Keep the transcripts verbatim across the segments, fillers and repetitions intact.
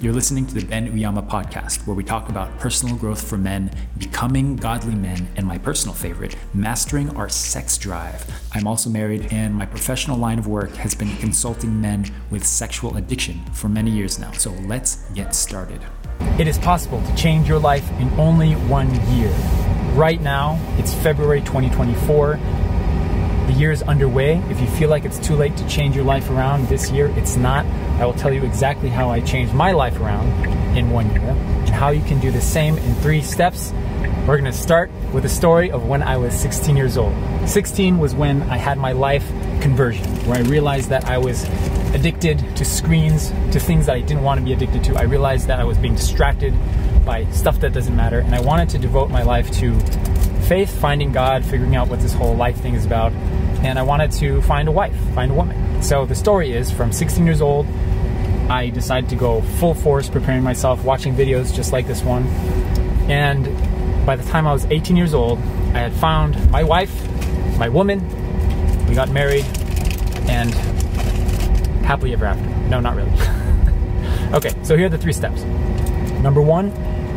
You're listening to the Ben Uyama podcast, where we talk about personal growth for men, becoming godly men, and my personal favorite, mastering our sex drive. I'm also married, and my professional line of work has been consulting men with sexual addiction for many years now. So let's get started. It is possible to change your life in only one year. Right now, it's February twenty twenty-four. The year is underway. If you feel like it's too late to change your life around this year, it's not. I will tell you exactly how I changed my life around in one year and how you can do the same in three steps. We're going to start with a story of when I was sixteen years old. sixteen was when I had my life conversion, where I realized that I was addicted to screens, to things that I didn't want to be addicted to. I realized that I was being distracted by stuff that doesn't matter, and I wanted to devote my life to faith, finding God, figuring out what this whole life thing is about, and I wanted to find a wife, find a woman. So the story is, from sixteen years old, I decided to go full force, preparing myself, watching videos just like this one, and by the time I was eighteen years old, I had found my wife, my woman, we got married, and happily ever after. No, not really. Okay, so here are the three steps. Number one,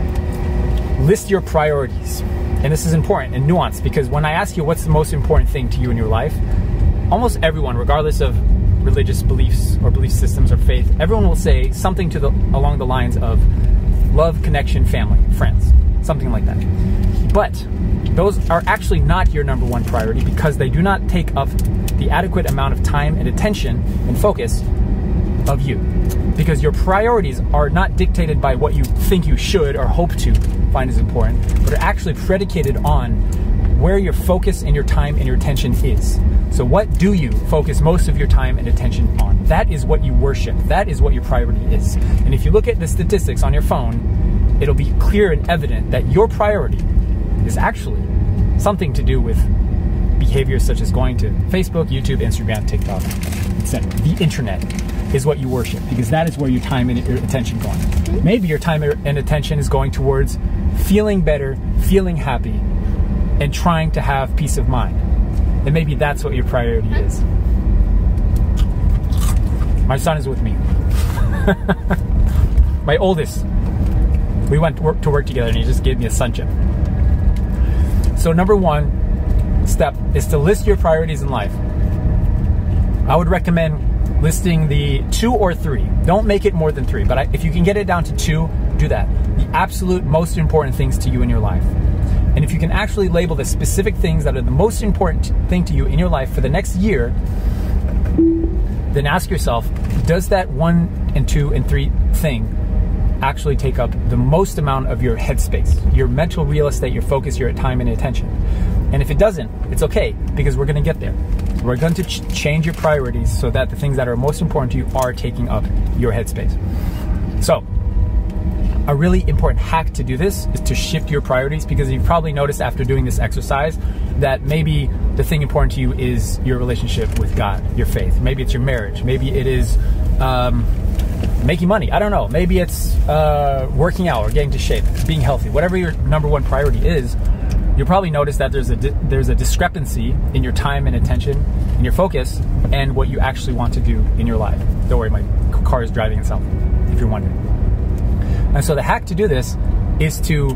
list your priorities. And this is important and nuanced, because when I ask you what's the most important thing to you in your life, almost everyone, regardless of religious beliefs or belief systems or faith, everyone will say something to the along the lines of love, connection, family, friends, something like that. But those are actually not your number one priority, because they do not take up the adequate amount of time and attention and focus of you. Because your priorities are not dictated by what you think you should or hope to find as important, but are actually predicated on where your focus and your time and your attention is. So what do you focus most of your time and attention on? That is what you worship. That is what your priority is. And if you look at the statistics on your phone, it'll be clear and evident that your priority is actually something to do with behaviors such as going to Facebook, YouTube, Instagram, TikTok, et cetera. The internet is what you worship, because that is where your time and your attention going. Maybe your time and attention is going towards feeling better, feeling happy, and trying to have peace of mind. And maybe that's what your priority is. My son is with me. My oldest. We went to work, to work together, and he just gave me a sun chip. So number one step is to list your priorities in life. I would recommend listing the two or three. Don't make it more than three, but I, if you can get it down to two, do that. The absolute most important things to you in your life. And if you can actually label the specific things that are the most important thing to you in your life for the next year, then ask yourself, does that one and two and three thing actually take up the most amount of your headspace, your mental real estate, your focus, your time and attention? And if it doesn't, it's okay, because we're going to get there. We're going to ch- change your priorities so that the things that are most important to you are taking up your headspace. So, a really important hack to do this is to shift your priorities, because you've probably noticed after doing this exercise that maybe the thing important to you is your relationship with God, your faith. Maybe it's your marriage. Maybe it is um, making money. I don't know. Maybe it's uh, working out or getting to shape, being healthy. Whatever your number one priority is, you'll probably notice that there's a di- there's a discrepancy in your time and attention, in your focus, and what you actually want to do in your life. Don't worry, my car is driving itself, if you're wondering. And so the hack to do this is to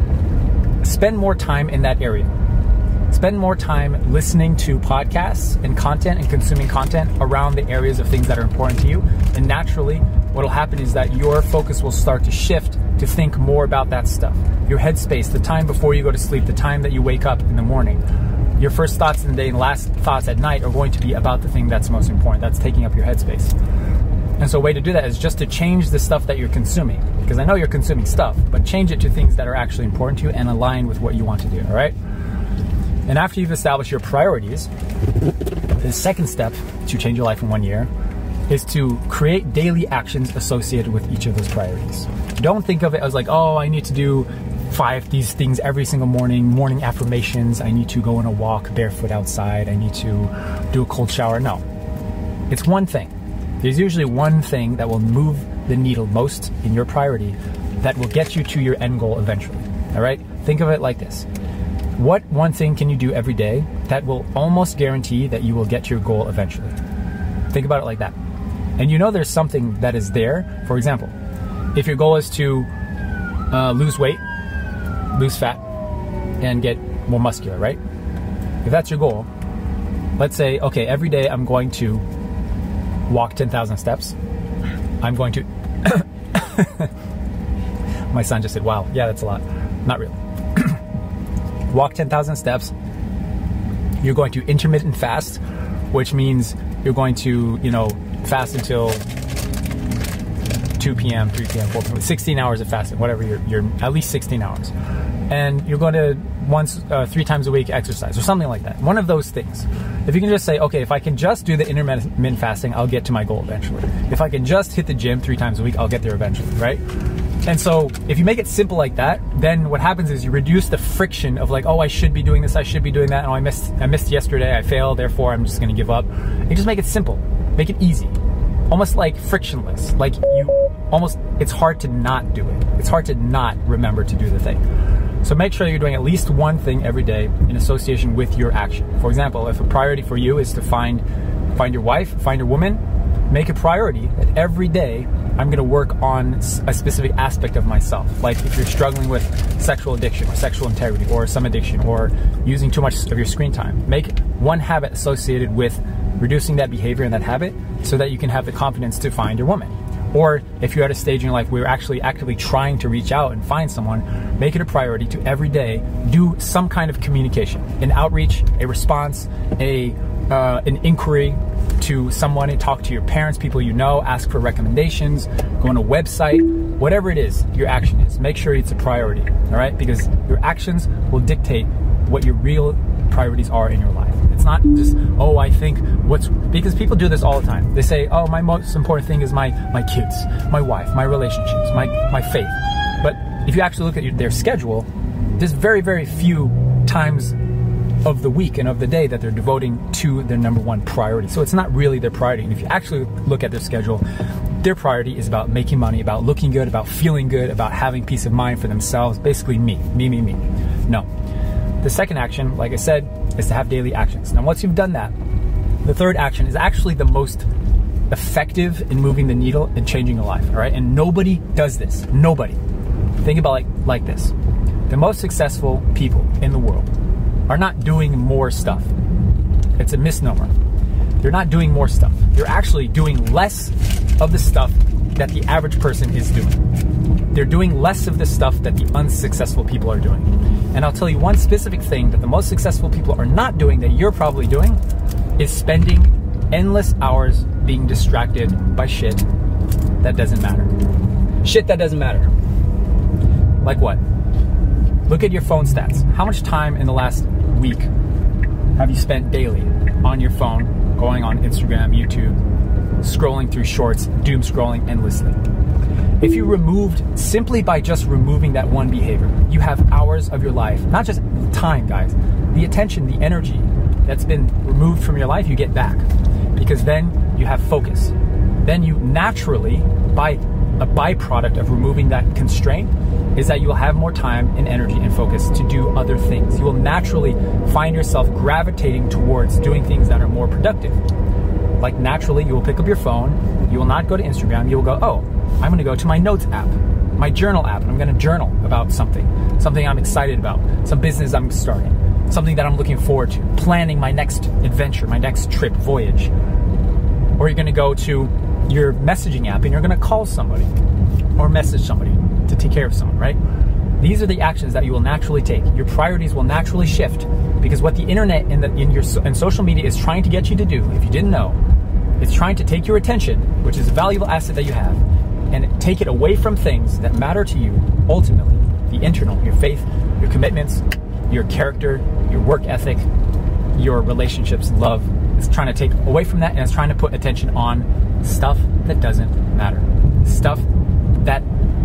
spend more time in that area. Spend more time listening to podcasts and content and consuming content around the areas of things that are important to you. And naturally, what will happen is that your focus will start to shift to think more about that stuff. Your headspace, the time before you go to sleep, the time that you wake up in the morning, your first thoughts in the day and last thoughts at night are going to be about the thing that's most important, that's taking up your headspace. And so a way to do that is just to change the stuff that you're consuming. Because I know you're consuming stuff, but change it to things that are actually important to you and align with what you want to do, all right? And after you've established your priorities, the second step to change your life in one year is to create daily actions associated with each of those priorities. Don't think of it as like, oh, I need to do five these things every single morning, morning affirmations, I need to go on a walk barefoot outside, I need to do a cold shower. No, it's one thing. There's usually one thing that will move the needle most in your priority that will get you to your end goal eventually, all right? Think of it like this. What one thing can you do every day that will almost guarantee that you will get to your goal eventually? Think about it like that. And you know there's something that is there. For example, if your goal is to uh, lose weight, lose fat, and get more muscular, right? If that's your goal, let's say, okay, every day I'm going to walk ten thousand steps. I'm going to... My son just said, wow, yeah, that's a lot. Not really. Walk ten thousand steps. You're going to intermittent fast, which means you're going to, you know, fast until two p.m., three p.m., four p.m., sixteen hours of fasting, whatever, you're, you're at least sixteen hours. And you're going to once, uh, three times a week exercise or something like that. One of those things. If you can just say, okay, if I can just do the intermittent fasting, I'll get to my goal eventually. If I can just hit the gym three times a week, I'll get there eventually, right? And so if you make it simple like that, then what happens is you reduce the friction of like, oh, I should be doing this, I should be doing that. Oh, I missed, I missed yesterday, I failed, therefore I'm just going to give up. You just make it simple, make it easy, almost like frictionless. Like you almost, it's hard to not do it. It's hard to not remember to do the thing. So make sure you're doing at least one thing every day in association with your action. For example, if a priority for you is to find find your wife, find your woman, make a priority that every day I'm going to work on a specific aspect of myself. Like if you're struggling with sexual addiction or sexual integrity or some addiction or using too much of your screen time, make one habit associated with reducing that behavior and that habit so that you can have the confidence to find your woman. Or if you're at a stage in your life where you're actually actively trying to reach out and find someone, make it a priority to every day do some kind of communication, an outreach, a response, a uh, an inquiry to someone, and talk to your parents, people you know, ask for recommendations, go on a website, whatever it is your action is, make sure it's a priority, all right? Because your actions will dictate what your real priorities are in your life. It's not just, oh, I think what's, because people do this all the time. They say, oh, my most important thing is my, my kids, my wife, my relationships, my, my faith. But if you actually look at your, their schedule, there's very, very few times of the week and of the day that they're devoting to their number one priority. So it's not really their priority. And if you actually look at their schedule, their priority is about making money, about looking good, about feeling good, about having peace of mind for themselves. Basically me, me, me, me. No. The second action, like I said, is to have daily actions. Now, once you've done that, the third action is actually the most effective in moving the needle and changing a life, all right? And nobody does this. Nobody. Think about it like, like this. The most successful people in the world are not doing more stuff. It's a misnomer. They're not doing more stuff. They're actually doing less of the stuff that the average person is doing. They're doing less of the stuff that the unsuccessful people are doing. And I'll tell you one specific thing that the most successful people are not doing that you're probably doing is spending endless hours being distracted by shit that doesn't matter. Shit that doesn't matter. Like what? Look at your phone stats. How much time in the last week have you spent daily on your phone, going on Instagram, YouTube, scrolling through shorts, doom scrolling endlessly? If you removed, simply by just removing that one behavior, you have hours of your life, not just time, guys, the attention, the energy that's been removed from your life, you get back. Because then you have focus. Then you naturally, by a byproduct of removing that constraint, is that you will have more time and energy and focus to do other things. You will naturally find yourself gravitating towards doing things that are more productive. Like naturally, you will pick up your phone, you will not go to Instagram, you will go, oh, I'm gonna go to my notes app, my journal app, and I'm gonna journal about something, something I'm excited about, some business I'm starting, something that I'm looking forward to, planning my next adventure, my next trip, voyage. Or you're gonna go to your messaging app and you're gonna call somebody or message somebody to take care of someone, right? These are the actions that you will naturally take. Your priorities will naturally shift because what the internet and, the, in your, and social media is trying to get you to do, if you didn't know, it's trying to take your attention, which is a valuable asset that you have, and take it away from things that matter to you, ultimately, the internal, your faith, your commitments, your character, your work ethic, your relationships, love. It's trying to take away from that, and it's trying to put attention on stuff that doesn't matter. Stuff that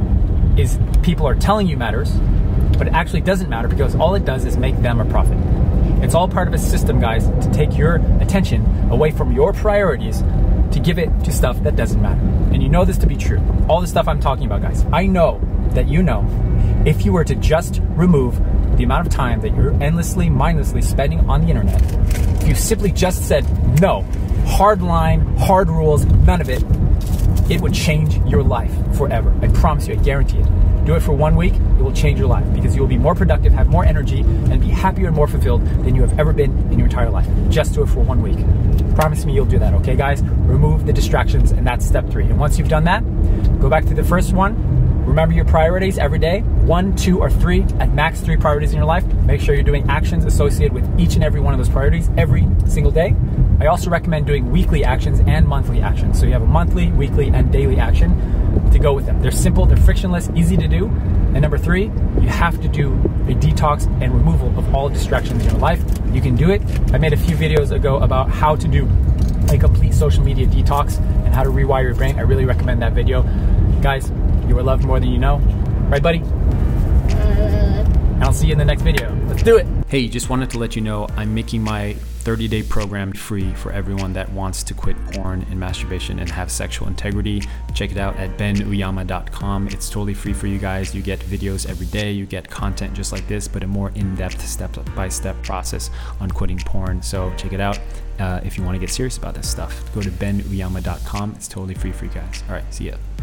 is people are telling you matters, but it actually doesn't matter because all it does is make them a profit. It's all part of a system, guys, to take your attention away from your priorities to give it to stuff that doesn't matter. And you know this to be true. All the stuff I'm talking about, guys, I know that you know if you were to just remove the amount of time that you're endlessly, mindlessly spending on the internet, if you simply just said, no, hard line, hard rules, none of it, It would change your life forever. I promise you, I guarantee it. Do it for one week, it will change your life because you will be more productive, have more energy, and be happier and more fulfilled than you have ever been in your entire life. Just do it for one week. Promise me you'll do that, okay guys? Remove the distractions, and that's step three. And once you've done that, go back to the first one. Remember your priorities every day, one, two, or three, at max three priorities in your life. Make sure you're doing actions associated with each and every one of those priorities every single day. I also recommend doing weekly actions and monthly actions. So you have a monthly, weekly, and daily action to go with them. They're simple, they're frictionless, easy to do. And number three, you have to do a detox and removal of all distractions in your life. You can do it. I made a few videos ago about how to do a complete social media detox and how to rewire your brain. I really recommend that video. Guys, you are loved more than you know. Right, buddy? And I'll see you in the next video. Let's do it. Hey, just wanted to let you know I'm making my thirty-day program free for everyone that wants to quit porn and masturbation and have sexual integrity. Check it out at ben uyama dot com. It's totally free for you guys. You get videos every day. You get content just like this, but a more in-depth step-by-step process on quitting porn. So check it out uh, if you want to get serious about this stuff. Go to ben uyama dot com. It's totally free for you guys. All right, see ya.